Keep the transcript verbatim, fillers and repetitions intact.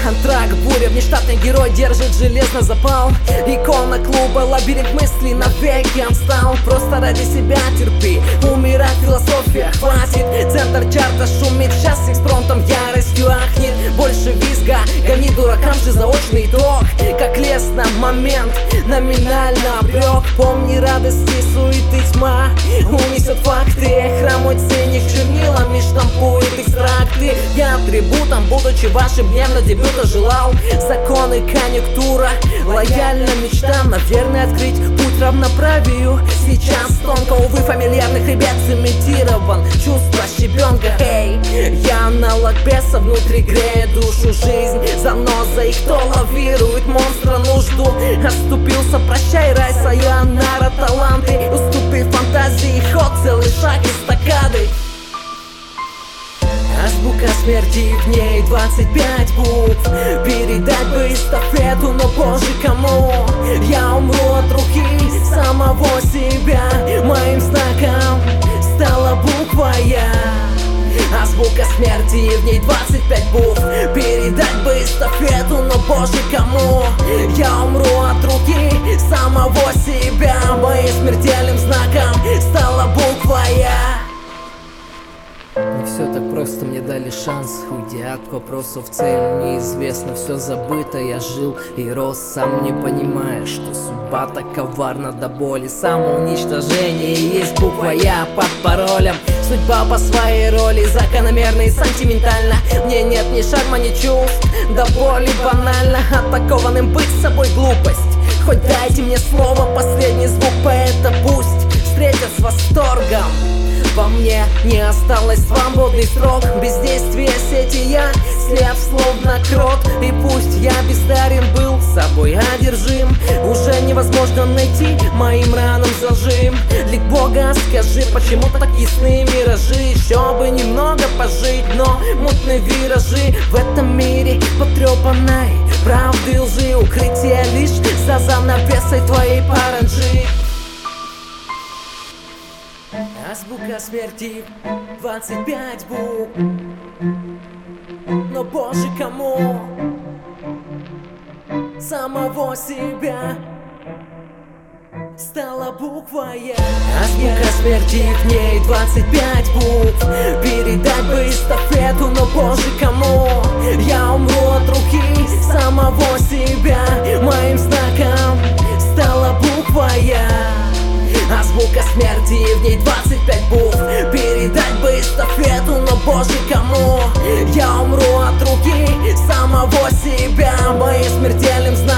Антрак, буря, внештатный герой держит железно запал. Икона клуба, лабиринт мыслей, навеки он стал. Просто ради себя терпи, умирать философия хватит. Центр чарта шумит, сейчас экспромтом яростью ахнет. Больше визга, гони дуракам же заочный итог. Как лестно момент, номинально обрек. Помни радости, суеты, тьма унесет факты. Хромой ценник чернилами штампует экстракты. Я атрибутом, будучи вашим днем на дебюта желал. Законы конъюнктура, лояльно мечтам. Наверное, открыть путь равноправию. Сейчас тонко, увы, фамильярных ребят цементирован. Чувство щебенка, эй, я аналог беса, внутри греет душу жизнь. Заноза, и кто лавирует монстра нужду. Оступился, прощай, рай, сайонара, таланты. Уступи фантазии, ход, целый шаг эстакады. Азбука смерти, в ней двадцать пять букв. Передать бы эстафету, но боже, кому? Я умру от руки самого себя. Моим знаком стала буква Я. Азбука смерти, в ней двадцать пять букв. Передать бы эстафету, но боже, кому? Я умру от руки самого себя. Моим смертельным знаком стала буква Я. Не все так просто, мне дали шанс. Уйдя от вопросов в цель, неизвестно, все забыто. Я жил и рос, сам не понимая, что судьба так коварна до боли. Самоуничтожение есть буква Я под паролем. Судьба по своей роли, закономерно и сантиментально. Мне нет ни шарма, ни чувств, до боли банально. Атакованным быть собой глупость. Хоть дайте мне слово, последний звук поэта пусть встретят с восторгом. Во мне не осталось свободный срок. Бездействие сети я слеп словно крот. И пусть я бездарен был, собой одержим, уже невозможно найти моим ранам зажим. Лик Бога, скажи, почему так ясны миражи? Еще бы немного пожить, но мутные виражи в этом мире потрепанной правды и лжи. Укрытие лишь за занавесой твоей паранджи. Азбука смерти, двадцать пять букв. Но боже, кому? Самого себя стала буква Я. Азбука смерти, в ней двадцать пять букв. Передать бы эстафету, но боже, кому? Я умру от руки самого себя. Моим знаком стала буква Я. Азбука смерти, в ней двадцать пять букв. Передать бы эстафету, но боже, кому? Я умру от руки самого себя. Моим смертельным знаком